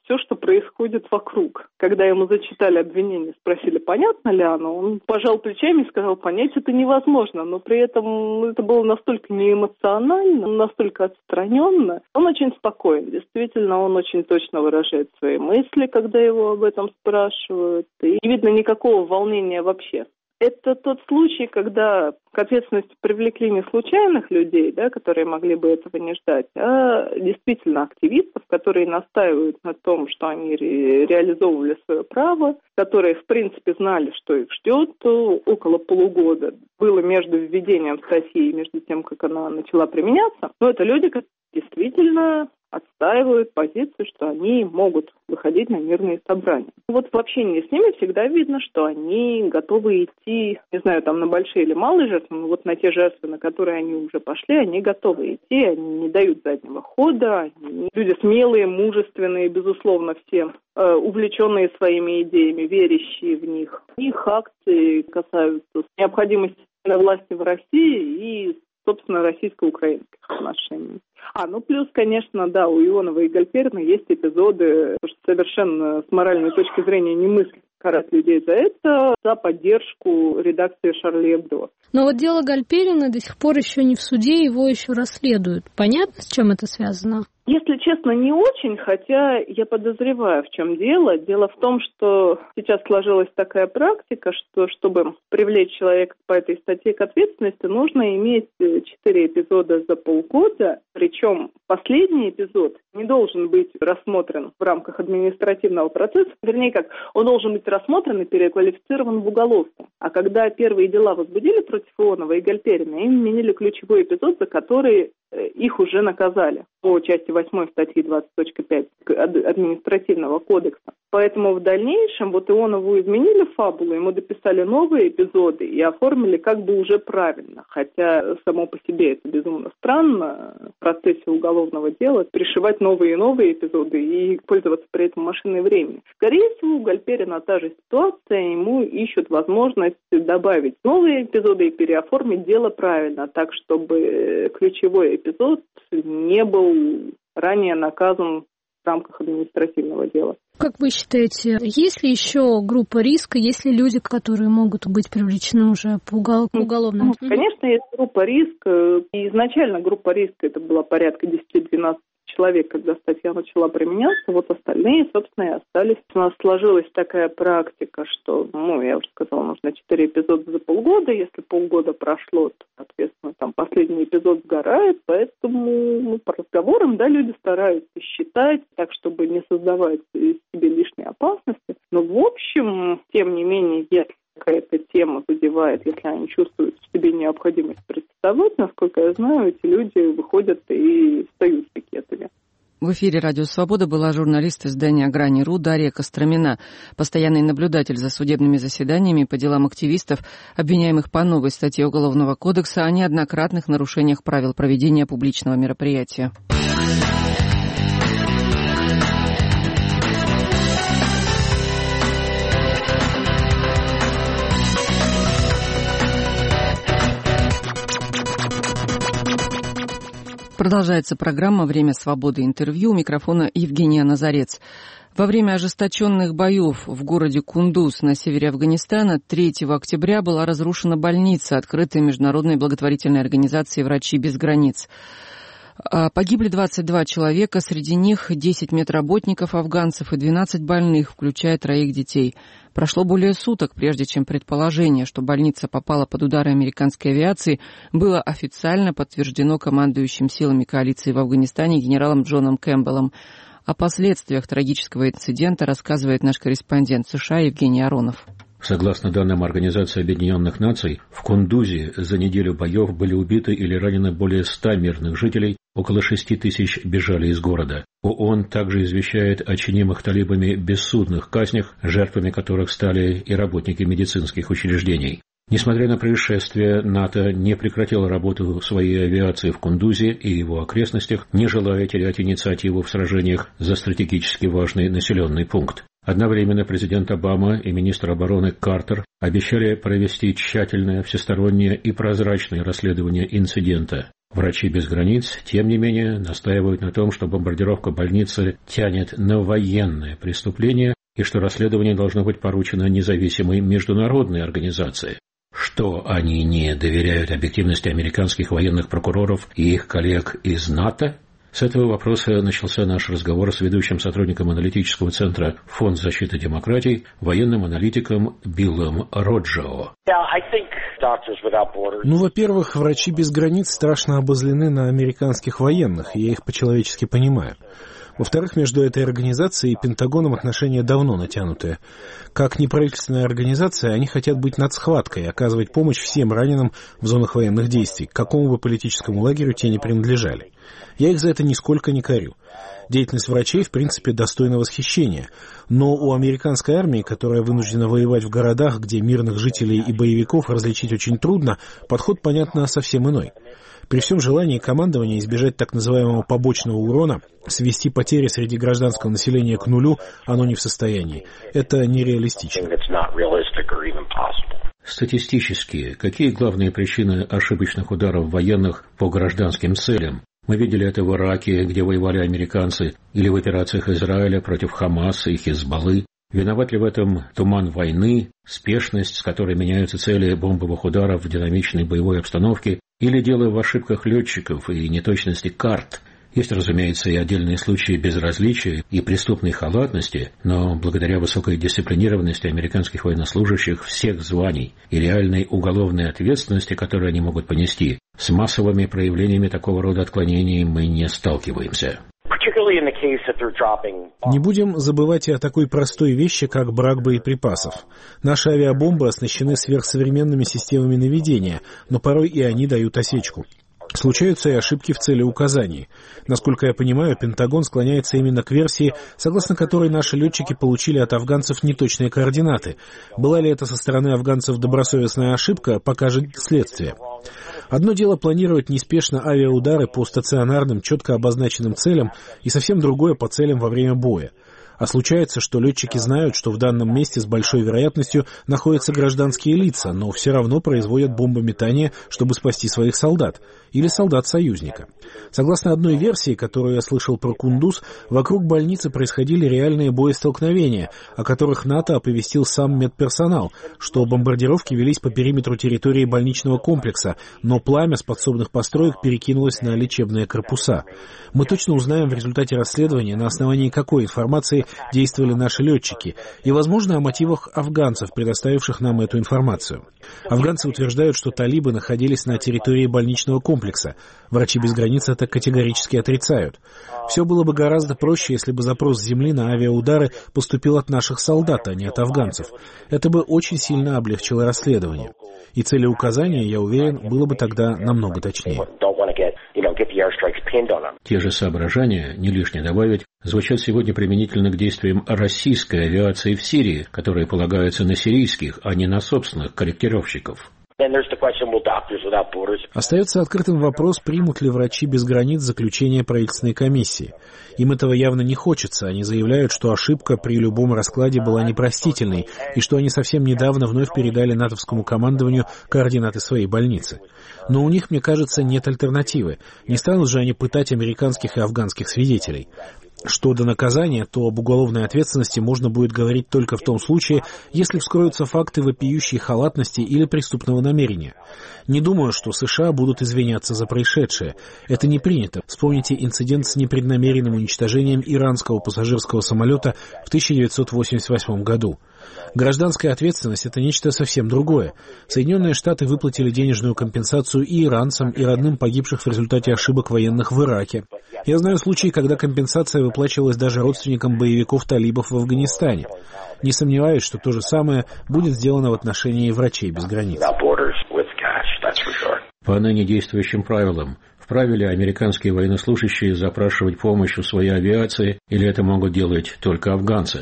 все, что происходит вокруг. Когда ему зачитали обвинение, спросили, понятно ли оно, он пожал плечами и сказал, понять это невозможно, но при этом это было настолько неэмоционально, настолько отстраненно. Он очень спокоен, действительно, он очень точно выражает свои мысли, когда его об этом спрашивают, и не видно никакого волнения вообще. Это тот случай, когда к ответственности привлекли не случайных людей, да, которые могли бы этого не ждать, а действительно активистов, которые настаивают на том, что они ре- реализовывали свое право, которые, в принципе, знали, что их ждет около полугода. Было между введением статьи и между тем, как она начала применяться. Но это люди, которые действительно отстаивают позицию, что они могут выходить на мирные собрания. Вот в общении с ними всегда видно, что они готовы идти, не знаю, там на большие или малые жертвы, но вот на те жертвы, на которые они уже пошли, они готовы идти, они не дают заднего хода, они люди смелые, мужественные, безусловно, все, э, увлеченные своими идеями, верящие в них. Их акции касаются необходимости власти в России и, собственно, российско-украинских отношений. А, ну плюс, конечно, да, у Ионова и Гальперина есть эпизоды, что совершенно с моральной точки зрения немыслимо карать людей за это, за поддержку редакции Шарли Эбдо. Но вот дело Гальперина до сих пор еще не в суде, его еще расследуют. Понятно, с чем это связано? Если честно, не очень, хотя я подозреваю, в чем дело. Дело в том, что сейчас сложилась такая практика, что чтобы привлечь человека по этой статье к ответственности, нужно иметь четыре эпизода за полгода, причем последний эпизод не должен быть рассмотрен в рамках административного процесса, вернее как, он должен быть рассмотрен и переквалифицирован в уголовку. А когда первые дела возбудили против Ионова и Гальперина, им вменили ключевой эпизод, за который их уже наказали по части восьмой статьи двадцать точка пять административного кодекса. Поэтому в дальнейшем вот Ионову изменили фабулу, ему дописали новые эпизоды и оформили как бы уже правильно. Хотя само по себе это безумно странно в процессе уголовного дела пришивать новые и новые эпизоды и пользоваться при этом машиной времени. Скорее всего, у Гальперина та же ситуация, ему ищут возможность добавить новые эпизоды и переоформить дело правильно, так чтобы ключевой эпизод не был ранее наказан в рамках административного дела. Как вы считаете, есть ли еще группа риска, есть ли люди, которые могут быть привлечены уже по уголовному? Ну, конечно, есть группа риска. И изначально группа риска это была порядка десять-двенадцать человек, когда статья начала применяться, вот остальные, собственно, и остались. У нас сложилась такая практика, что, ну, я уже сказала, нужно четыре эпизода за полгода. Если полгода прошло, то, соответственно, там последний эпизод сгорает, поэтому ну, по разговорам, да, люди стараются считать так, чтобы не создавать себе лишней опасности. Но, в общем, тем не менее, если какая-то тема задевает, если они чувствуют в себе необходимость протестовать, насколько я знаю, эти люди выходят и встают с пикетами. В эфире «Радио Свобода» была журналист издания «Грани.ру» Дарья Костромина, постоянный наблюдатель за судебными заседаниями по делам активистов, обвиняемых по новой статье Уголовного кодекса о неоднократных нарушениях правил проведения публичного мероприятия. Продолжается программа «Время свободы. Интервью». У микрофона Евгения Назарец. Во время ожесточенных боев в городе Кундуз на севере Афганистана третьего октября была разрушена больница, открытая международной благотворительной организацией «Врачи без границ». Погибли двадцать два человека, среди них десять медработников афганцев и двенадцать больных, включая троих детей. Прошло более суток, прежде чем предположение, что больница попала под удары американской авиации, было официально подтверждено командующим силами коалиции в Афганистане генералом Джоном Кэмпбеллом. О последствиях трагического инцидента рассказывает наш корреспондент США Евгений Аронов. Согласно данным Организации Объединенных Наций, в Кундузе за неделю боев были убиты или ранены более ста мирных жителей, около шести тысяч бежали из города. ООН также извещает о чинимых талибами бессудных казнях, жертвами которых стали и работники медицинских учреждений. Несмотря на происшествие, НАТО не прекратило работу своей авиации в Кундузе и его окрестностях, не желая терять инициативу в сражениях за стратегически важный населенный пункт. Одновременно президент Обама и министр обороны Картер обещали провести тщательное, всестороннее и прозрачное расследование инцидента. Врачи без границ, тем не менее, настаивают на том, что бомбардировка больницы тянет на военное преступление и что расследование должно быть поручено независимой международной организации. Что они не доверяют объективности американских военных прокуроров и их коллег из НАТО? С этого вопроса начался наш разговор с ведущим сотрудником аналитического центра Фонд защиты демократий, военным аналитиком Биллом Роджио. Ну, во-первых, врачи без границ страшно обозлены на американских военных, и я их по-человечески понимаю. Во-вторых, между этой организацией и Пентагоном отношения давно натянутые. Как неправительственная организация, они хотят быть над схваткой и оказывать помощь всем раненым в зонах военных действий, к какому бы политическому лагерю те не принадлежали. Я их за это нисколько не корю. Деятельность врачей, в принципе, достойна восхищения. Но у американской армии, которая вынуждена воевать в городах, где мирных жителей и боевиков различить очень трудно, подход, понятно, совсем иной. При всем желании командования избежать так называемого побочного урона, свести потери среди гражданского населения к нулю, оно не в состоянии. Это нереалистично. Статистически, какие главные причины ошибочных ударов военных по гражданским целям? Мы видели это в Ираке, где воевали американцы, или в операциях Израиля против Хамаса и Хизбаллы. Виноват ли в этом туман войны, спешность, с которой меняются цели бомбовых ударов в динамичной боевой обстановке, или дело в ошибках летчиков и неточности карт? Есть, разумеется, и отдельные случаи безразличия и преступной халатности, но благодаря высокой дисциплинированности американских военнослужащих всех званий и реальной уголовной ответственности, которую они могут понести, с массовыми проявлениями такого рода отклонений мы не сталкиваемся. Не будем забывать и о такой простой вещи, как брак боеприпасов. Наши авиабомбы оснащены сверхсовременными системами наведения, но порой и они дают осечку. Случаются и ошибки в целеуказании. Насколько я понимаю, Пентагон склоняется именно к версии, согласно которой наши летчики получили от афганцев неточные координаты. Была ли это со стороны афганцев добросовестная ошибка, покажет следствие. Одно дело планировать неспешно авиаудары по стационарным, четко обозначенным целям, и совсем другое по целям во время боя. А случается, что летчики знают, что в данном месте с большой вероятностью находятся гражданские лица, но все равно производят бомбометание, чтобы спасти своих солдат или солдат союзника. Согласно одной версии, которую я слышал про Кундуз, вокруг больницы происходили реальные боестолкновения, о которых НАТО оповестил сам медперсонал, что бомбардировки велись по периметру территории больничного комплекса, но пламя с подсобных построек перекинулось на лечебные корпуса. Мы точно узнаем в результате расследования, на основании какой информации действовали наши летчики, и, возможно, о мотивах афганцев, предоставивших нам эту информацию. Афганцы утверждают, что талибы находились на территории больничного комплекса. Врачи без границ это категорически отрицают. Все было бы гораздо проще, если бы запрос с земли на авиаудары поступил от наших солдат, а не от афганцев. Это бы очень сильно облегчило расследование. И целеуказание, я уверен, было бы тогда намного точнее. Те же соображения, не лишне добавить, звучат сегодня применительно к действиям российской авиации в Сирии, которые полагаются на сирийских, а не на собственных корректировщиков. Остается открытым вопрос, примут ли врачи без границ заключение правительственной комиссии. Им этого явно не хочется. Они заявляют, что ошибка при любом раскладе была непростительной, и что они совсем недавно вновь передали натовскому командованию координаты своей больницы. Но у них, мне кажется, нет альтернативы. Не станут же они пытать американских и афганских свидетелей. Что до наказания, то об уголовной ответственности можно будет говорить только в том случае, если вскроются факты вопиющей халатности или преступного намерения. Не думаю, что США будут извиняться за происшедшее. Это не принято. Вспомните инцидент с непреднамеренным уничтожением иранского пассажирского самолета в тысяча девятьсот восемьдесят восьмом году. Гражданская ответственность – это нечто совсем другое. Соединенные Штаты выплатили денежную компенсацию и иранцам, и родным погибших в результате ошибок военных в Ираке. Я знаю случаи, когда компенсация выплачивалась даже родственникам боевиков-талибов в Афганистане. Не сомневаюсь, что то же самое будет сделано в отношении врачей без границ. По ныне действующим правилам, вправе ли американские военнослужащие запрашивать помощь у своей авиации, или это могут делать только афганцы?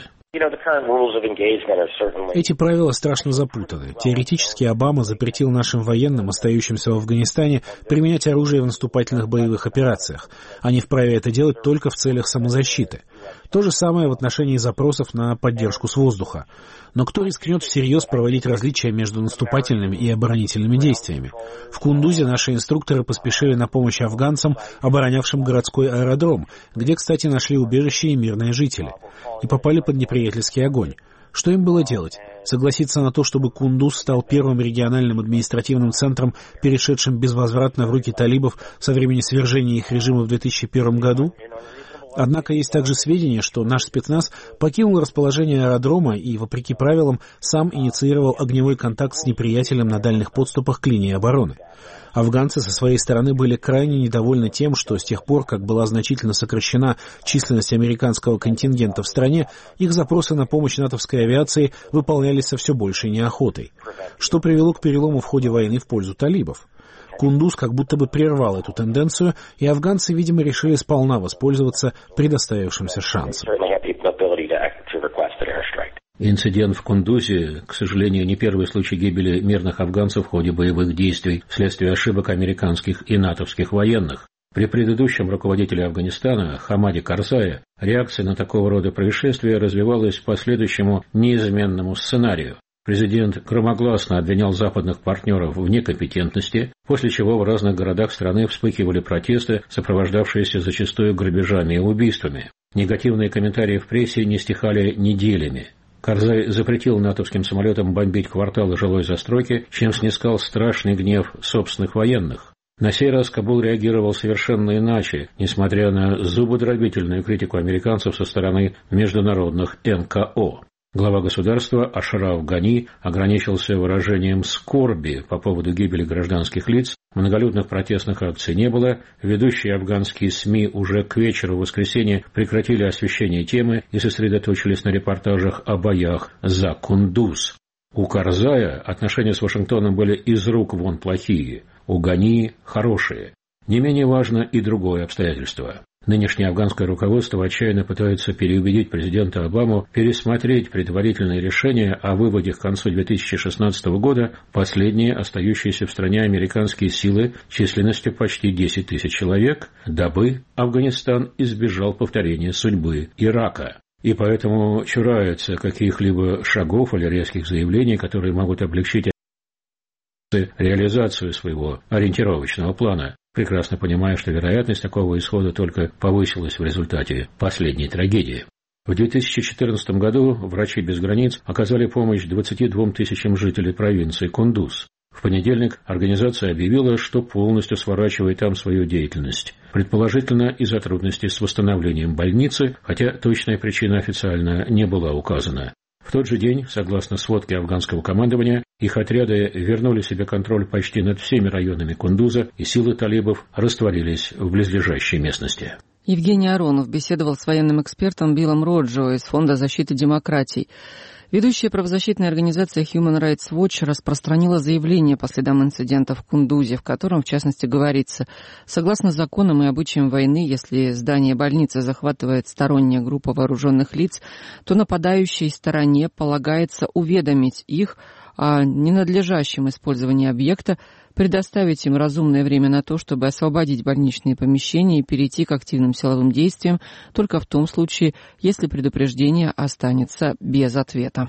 Эти правила страшно запутаны. Теоретически Обама запретил нашим военным, остающимся в Афганистане, применять оружие в наступательных боевых операциях. Они вправе это делать только в целях самозащиты. То же самое в отношении запросов на поддержку с воздуха. Но кто рискнет всерьез проводить различия между наступательными и оборонительными действиями? В Кундузе наши инструкторы поспешили на помощь афганцам, оборонявшим городской аэродром, где, кстати, нашли убежище и мирные жители, и попали под неприятельский огонь. Что им было делать? Согласиться на то, чтобы Кундуз стал первым региональным административным центром, перешедшим безвозвратно в руки талибов со времени свержения их режима в две тысячи первом году? Однако есть также сведения, что наш спецназ покинул расположение аэродрома и, вопреки правилам, сам инициировал огневой контакт с неприятелем на дальних подступах к линии обороны. Афганцы со своей стороны были крайне недовольны тем, что с тех пор, как была значительно сокращена численность американского контингента в стране, их запросы на помощь натовской авиации выполнялись со все большей неохотой, что привело к перелому в ходе войны в пользу талибов. Кундуз как будто бы прервал эту тенденцию, и афганцы, видимо, решили сполна воспользоваться предоставившимся шансом. Инцидент в Кундузе, к сожалению, не первый случай гибели мирных афганцев в ходе боевых действий вследствие ошибок американских и натовских военных. При предыдущем руководителе Афганистана, Хамаде Карзае, реакция на такого рода происшествия развивалась по следующему неизменному сценарию. Президент громогласно обвинял западных партнеров в некомпетентности, после чего в разных городах страны вспыхивали протесты, сопровождавшиеся зачастую грабежами и убийствами. Негативные комментарии в прессе не стихали неделями. Карзай запретил натовским самолетам бомбить кварталы жилой застройки, чем снискал страшный гнев собственных военных. На сей раз Кабул реагировал совершенно иначе, несмотря на зубодробительную критику американцев со стороны международных эн ка о. Глава государства Ашраф Гани ограничился выражением скорби по поводу гибели гражданских лиц, многолюдных протестных акций не было, ведущие афганские СМИ уже к вечеру в воскресенье прекратили освещение темы и сосредоточились на репортажах о боях за Кундуз. У Карзая отношения с Вашингтоном были из рук вон плохие, у Гани хорошие. Не менее важно и другое обстоятельство. Нынешнее афганское руководство отчаянно пытается переубедить президента Обаму пересмотреть предварительные решения о выводе к концу две тысячи шестнадцатого года последние остающиеся в стране американские силы численностью почти десять тысяч человек, дабы Афганистан избежал повторения судьбы Ирака. И поэтому чурается каких-либо шагов или резких заявлений, которые могут облегчить реализацию своего ориентировочного плана, прекрасно понимая, что вероятность такого исхода только повысилась в результате последней трагедии. В две тысячи четырнадцатом году врачи без границ оказали помощь двадцати двум тысячам жителей провинции Кундуз. В понедельник организация объявила, что полностью сворачивает там свою деятельность, предположительно из-за трудностей с восстановлением больницы, хотя точная причина официально не была указана. В тот же день, согласно сводке афганского командования, их отряды вернули себе контроль почти над всеми районами Кундуза, и силы талибов растворились в близлежащей местности. Евгений Аронов беседовал с военным экспертом Биллом Роджо из Фонда защиты демократий. Ведущая правозащитная организация Human Rights Watch распространила заявление по следам инцидента в Кундузе, в котором, в частности, говорится: согласно законам и обычаям войны, если здание больницы захватывает сторонняя группа вооруженных лиц, то нападающей стороне полагается уведомить их о ненадлежащем использовании объекта, предоставить им разумное время на то, чтобы освободить больничные помещения и перейти к активным силовым действиям только в том случае, если предупреждение останется без ответа.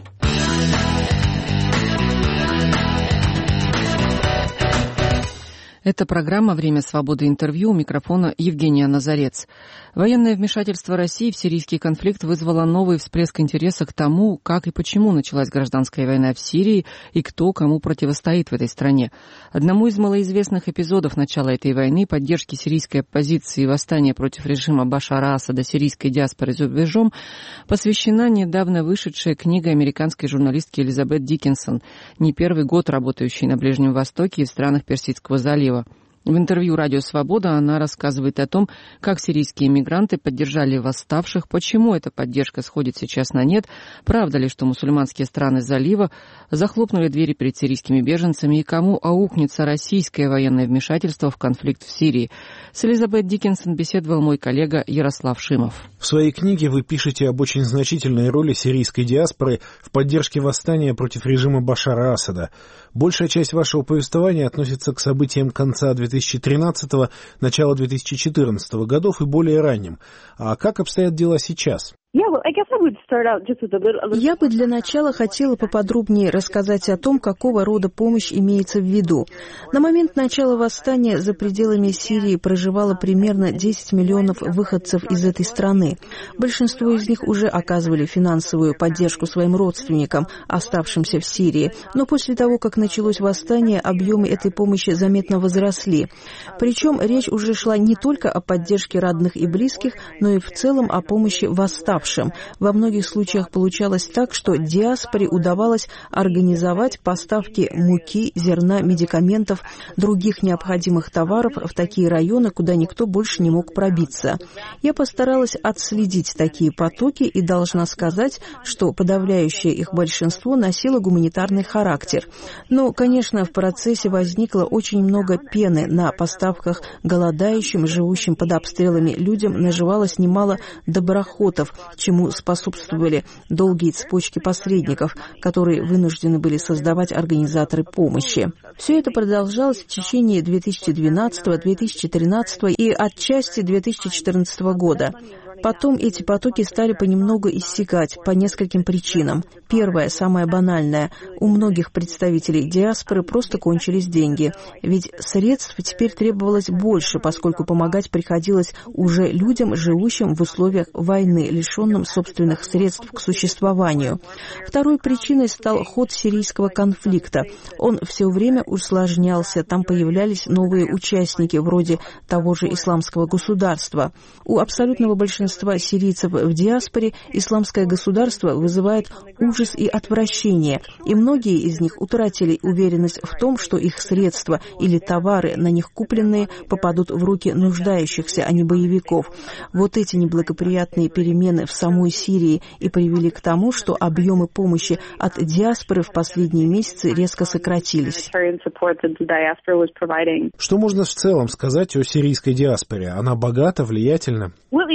Это программа «Время свободы интервью», у микрофона Евгения Назарец. Военное вмешательство России в сирийский конфликт вызвало новый всплеск интереса к тому, как и почему началась гражданская война в Сирии и кто кому противостоит в этой стране. Одному из малоизвестных эпизодов начала этой войны, поддержки сирийской оппозиции и восстания против режима Башара Асада сирийской диаспоры за рубежом, посвящена недавно вышедшая книга американской журналистки Элизабет Диккенсон, не первый год работающей на Ближнем Востоке и в странах Персидского залива. В интервью «Радио Свобода» она рассказывает о том, как сирийские мигранты поддержали восставших, почему эта поддержка сходит сейчас на нет, правда ли, что мусульманские страны залива захлопнули двери перед сирийскими беженцами и кому аукнется российское военное вмешательство в конфликт в Сирии. С Элизабет Диккенсон беседовал мой коллега Ярослав Шимов. В своей книге вы пишете об очень значительной роли сирийской диаспоры в поддержке восстания против режима Башара Асада. Большая часть вашего повествования относится к событиям конца две тысячи тысячи тринадцатого — начала две тысячи четырнадцатого годов и более ранним. А как обстоят дела сейчас? Я бы для начала хотела поподробнее рассказать о том, какого рода помощь имеется в виду. На момент начала восстания за пределами Сирии проживало примерно десять миллионов выходцев из этой страны. Большинство из них уже оказывали финансовую поддержку своим родственникам, оставшимся в Сирии. Но после того, как началось восстание, объемы этой помощи заметно возросли. Причем речь уже шла не только о поддержке родных и близких, но и в целом о помощи восставшим. Во многих случаях получалось так, что диаспоре удавалось организовать поставки муки, зерна, медикаментов, других необходимых товаров в такие районы, куда никто больше не мог пробиться. Я постаралась отследить такие потоки и должна сказать, что подавляющее их большинство носило гуманитарный характер. Но, конечно, в процессе возникло очень много пены на поставках голодающим, живущим под обстрелами людям, наживалось немало доброхотов, чему способствовали долгие цепочки посредников, которые вынуждены были создавать организаторы помощи. Все это продолжалось в течение две тысячи двенадцатого — две тысячи тринадцатого и отчасти две тысячи четырнадцатого года. Потом эти потоки стали понемногу иссякать по нескольким причинам. Первое, самое банальное, у многих представителей диаспоры просто кончились деньги. Ведь средств теперь требовалось больше, поскольку помогать приходилось уже людям, живущим в условиях войны, лишенным собственных средств к существованию. Второй причиной стал ход сирийского конфликта. Он все время усложнялся, там появлялись новые участники, вроде того же исламского государства. У абсолютного большинства сирийцев в диаспоре исламское государство вызывает ужас и отвращение, и многие из них утратили уверенность в том, что их средства или товары, на них купленные, попадут в руки нуждающихся, а не боевиков. Вот эти неблагоприятные перемены в самой Сирии и привели к тому, что объемы помощи от диаспоры в последние месяцы резко сократились. Что можно в целом сказать о сирийской диаспоре? Она богата, влиятельна?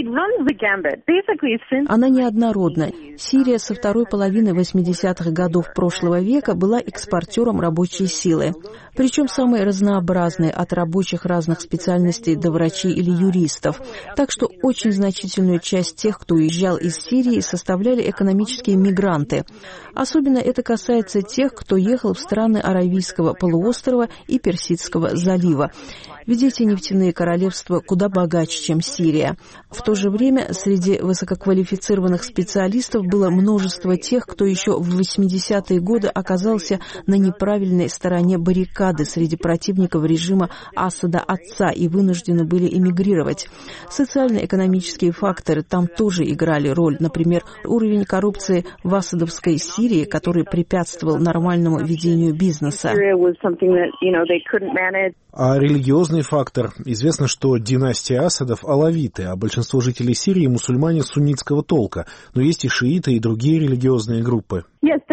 Она неоднородна. Сирия со второй половины восьмидесятых годов прошлого века была экспортером рабочей силы. Причем самой разнообразной, от рабочих разных специальностей до врачей или юристов. Так что очень значительную часть тех, кто уезжал из Сирии, составляли экономические мигранты. Особенно это касается тех, кто ехал в страны Аравийского полуострова и Персидского залива. Ведь эти нефтяные королевства куда богаче, чем Сирия. В то же время среди высококвалифицированных специалистов было множество тех, кто еще в восьмидесятые годы оказался на неправильной стороне баррикады среди противников режима Асада отца и вынуждены были эмигрировать. Социально-экономические факторы там тоже играли роль. Например, уровень коррупции в асадовской Сирии, который препятствовал нормальному ведению бизнеса. А религиозный фактор? Известно, что династия Асадов — алавиты, а большинство жителей Сирии — мусульмане суннитского толка. Но есть и шииты, и другие религиозные группы.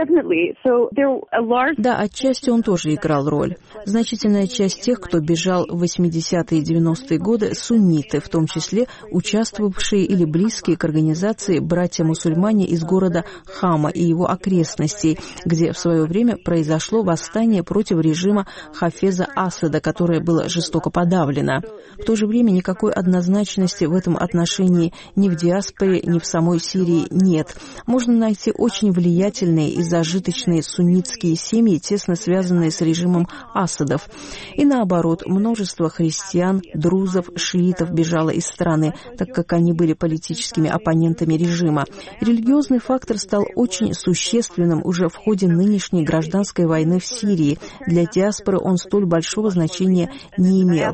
Да, отчасти он тоже играл роль. Значительная часть тех, кто бежал в восьмидесятые и девяностые годы, сунниты, в том числе участвовавшие или близкие к организации братья-мусульмане из города Хама и его окрестностей, где в свое время произошло восстание против режима Хафеза Асада, которое было жестоко подавлено. В то же время никакой однозначности в этом отношении ни в диаспоре, ни в самой Сирии нет. Можно найти очень влиятельные и зажиточные суннитские семьи, тесно связанные с режимом Асадов. И наоборот, множество христиан, друзов, шиитов бежало из страны, так как они были политическими оппонентами режима. Религиозный фактор стал очень существенным уже в ходе нынешней гражданской войны в Сирии. Для диаспоры он столь большого значения не имел.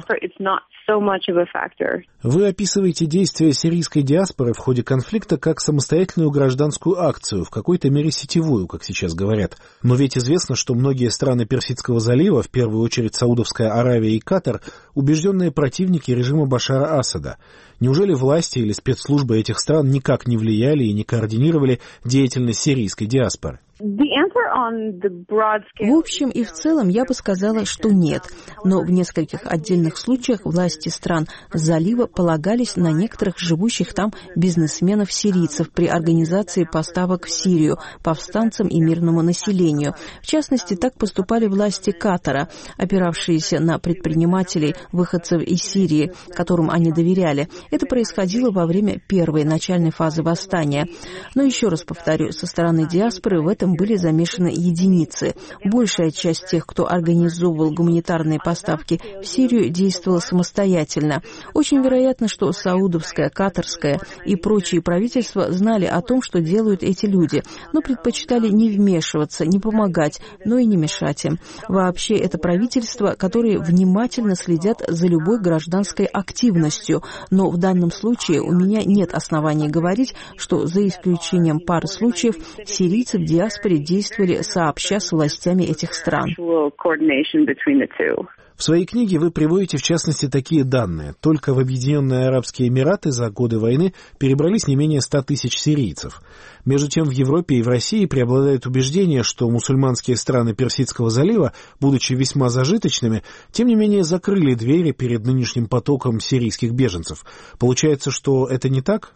Вы описываете действия сирийской диаспоры в ходе конфликта как самостоятельную гражданскую акцию, в какой-то мере сетевую, как сейчас говорят. Но ведь известно, что многие страны Персидского залива, в первую очередь Саудовская Аравия и Катар, убежденные противники режима Башара Асада. Неужели власти или спецслужбы этих стран никак не влияли и не координировали деятельность сирийской диаспоры? В общем и в целом я бы сказала, что нет. Но в нескольких отдельных случаях власти стран залива полагались на некоторых живущих там бизнесменов-сирийцев при организации поставок в Сирию, повстанцам и мирному населению. В частности, так поступали власти Катара, опиравшиеся на предпринимателей, выходцев из Сирии, которым они доверяли. Это происходило во время первой начальной фазы восстания. Но еще раз повторю, со стороны диаспоры в этом были замешаны единицы. Большая часть тех, кто организовывал гуманитарные поставки в Сирию, действовала самостоятельно. Очень вероятно, что саудовское, катарское и прочие правительства знали о том, что делают эти люди, но предпочитали не вмешиваться, не помогать, но и не мешать им. Вообще, это правительства, которые внимательно следят за любой гражданской активностью, но в данном случае у меня нет оснований говорить, что за исключением пары случаев сирийцы в диаспоре действовали сообща с властями этих стран. В своей книге вы приводите, в частности, такие данные. Только в Объединенные Арабские Эмираты за годы войны перебрались не менее ста тысяч сирийцев. Между тем, в Европе и в России преобладает убеждение, что мусульманские страны Персидского залива, будучи весьма зажиточными, тем не менее закрыли двери перед нынешним потоком сирийских беженцев. Получается, что это не так?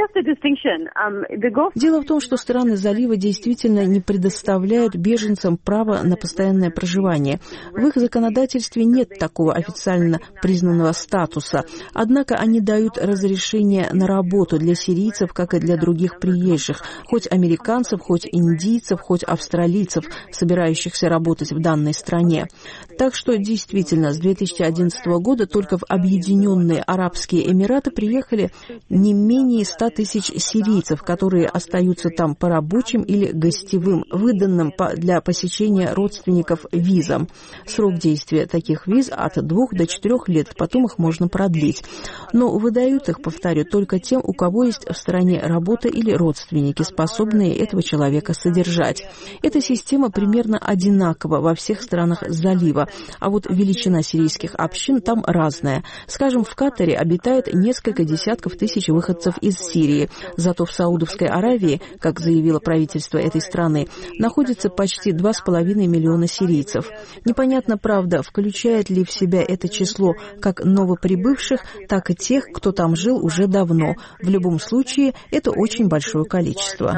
Дело в том, что страны залива действительно не предоставляют беженцам право на постоянное проживание. В их законодательстве нет такого официально признанного статуса. Однако они дают разрешение на работу для сирийцев, как и для других приезжих, хоть американцев, хоть индийцев, хоть австралийцев, собирающихся работать в данной стране. Так что действительно с две тысячи одиннадцатого года только в Объединенные Арабские Эмираты приехали не менее ста тысяч сирийцев, которые остаются там по рабочим или гостевым, выданным для посещения родственников визам. Срок действия таких виз от двух до четырех лет, потом их можно продлить. Но выдают их, повторю, только тем, у кого есть в стране работа или родственники, способные этого человека содержать. Эта система примерно одинакова во всех странах залива, а вот величина сирийских общин там разная. Скажем, в Катаре обитает несколько десятков тысяч выходцев из Сирии. Зато в Саудовской Аравии, как заявило правительство этой страны, находится почти два с половиной миллиона сирийцев. Непонятно, правда, включает ли в себя это число как новоприбывших, так и тех, кто там жил уже давно. В любом случае, это очень большое количество.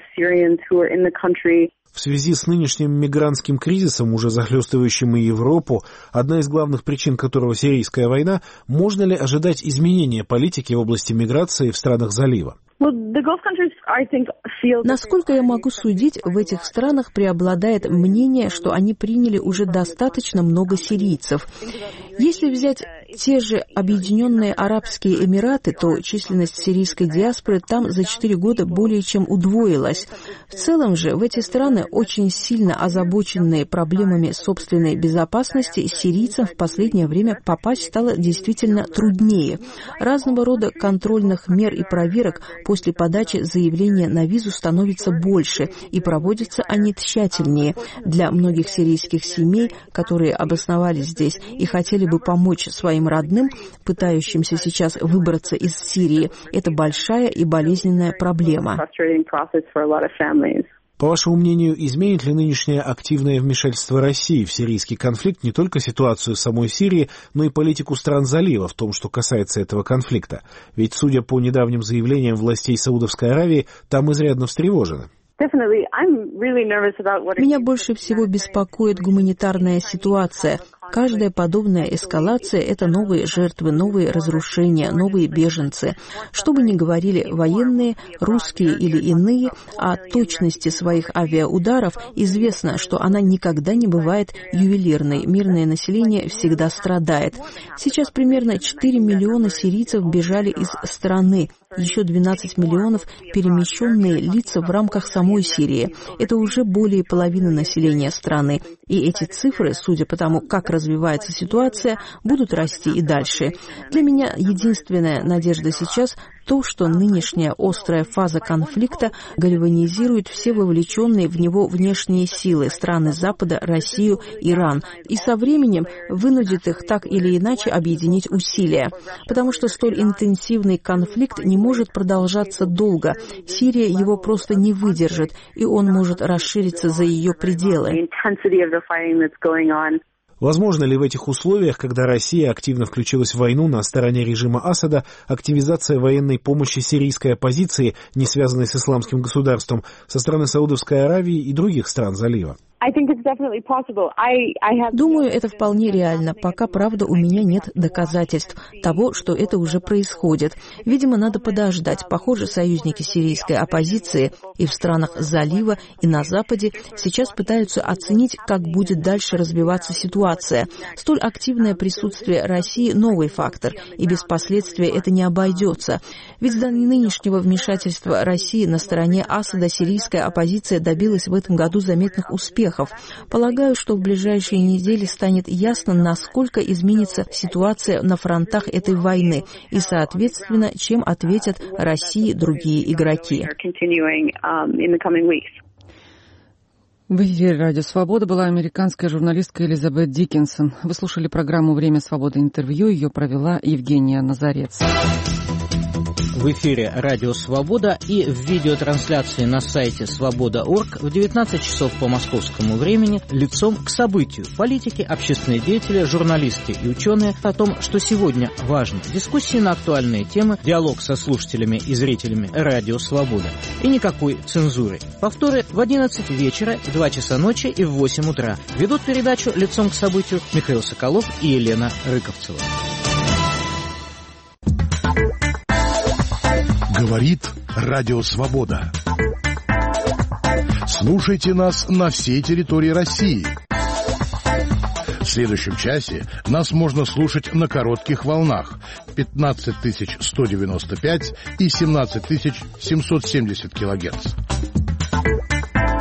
В связи с нынешним мигрантским кризисом, уже захлестывающим и Европу, одна из главных причин которого сирийская война, можно ли ожидать изменения политики в области миграции в странах залива? Насколько я могу судить, в этих странах преобладает мнение, что они приняли уже достаточно много сирийцев. Если взять те же Объединенные Арабские Эмираты, то численность сирийской диаспоры там за четыре года более чем удвоилась. В целом же в эти страны, очень сильно озабоченные проблемами собственной безопасности, сирийцам в последнее время попасть стало действительно труднее. Разного рода контрольных мер и проверок после подачи заявления на визу становится больше, и проводятся они тщательнее. Для многих сирийских семей, которые обосновались здесь и хотели бы помочь своим родным, пытающимся сейчас выбраться из Сирии, это большая и болезненная проблема. По вашему мнению, изменит ли нынешнее активное вмешательство России в сирийский конфликт не только ситуацию самой Сирии, но и политику стран залива в том, что касается этого конфликта? Ведь, судя по недавним заявлениям властей Саудовской Аравии, там изрядно встревожены. Меня больше всего беспокоит гуманитарная ситуация. Каждая подобная эскалация – это новые жертвы, новые разрушения, новые беженцы. Что бы ни говорили военные, русские или иные, о точности своих авиаударов известно, что она никогда не бывает ювелирной. Мирное население всегда страдает. Сейчас примерно четыре миллиона сирийцев бежали из страны. Еще двенадцать миллионов перемещенные лица в рамках самой Сирии. Это уже более половины населения страны. И эти цифры, судя по тому, как развивается ситуация, будут расти и дальше. Для меня единственная надежда сейчас – то, что нынешняя острая фаза конфликта гальванизирует все вовлеченные в него внешние силы, страны Запада, Россию, Иран, и со временем вынудит их так или иначе объединить усилия. Потому что столь интенсивный конфликт не может продолжаться долго. Сирия его просто не выдержит, и он может расшириться за ее пределы. Возможно ли в этих условиях, когда Россия активно включилась в войну на стороне режима Асада, активизация военной помощи сирийской оппозиции, не связанной с исламским государством, со стороны Саудовской Аравии и других стран залива? Думаю, это вполне реально. Пока, правда, у меня нет доказательств того, что это уже происходит. Видимо, надо подождать. Похоже, союзники сирийской оппозиции и в странах залива, и на Западе сейчас пытаются оценить, как будет дальше развиваться ситуация. Столь активное присутствие России – новый фактор, и без последствий это не обойдется. Ведь до нынешнего вмешательства России на стороне Асада сирийская оппозиция добилась в этом году заметных успехов. Полагаю, что в ближайшие недели станет ясно, насколько изменится ситуация на фронтах этой войны и, соответственно, чем ответят России другие игроки. В эфире «Радио Свобода» была американская журналистка Элизабет Диккенсон. Вы слушали программу «Время свободы. Интервью». Ее провела Евгения Назарец. В эфире «Радио Свобода» и в видеотрансляции на сайте свобода точка орг в девятнадцать часов по московскому времени лицом к событию. Политики, общественные деятели, журналисты и ученые о том, что сегодня важно. Дискуссии на актуальные темы, диалог со слушателями и зрителями «Радио Свобода». И никакой цензуры. Повторы в одиннадцать вечера, в два часа ночи и в восемь утра. Ведут передачу лицом к событию Михаил Соколов и Елена Рыковцева. Говорит Радио Свобода. Слушайте нас на всей территории России. В следующем часе нас можно слушать на коротких волнах пятнадцать тысяч сто девяносто пять и семнадцать тысяч семьсот семьдесят килогерц.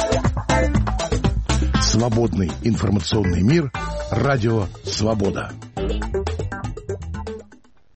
Свободный информационный мир. Радио Свобода.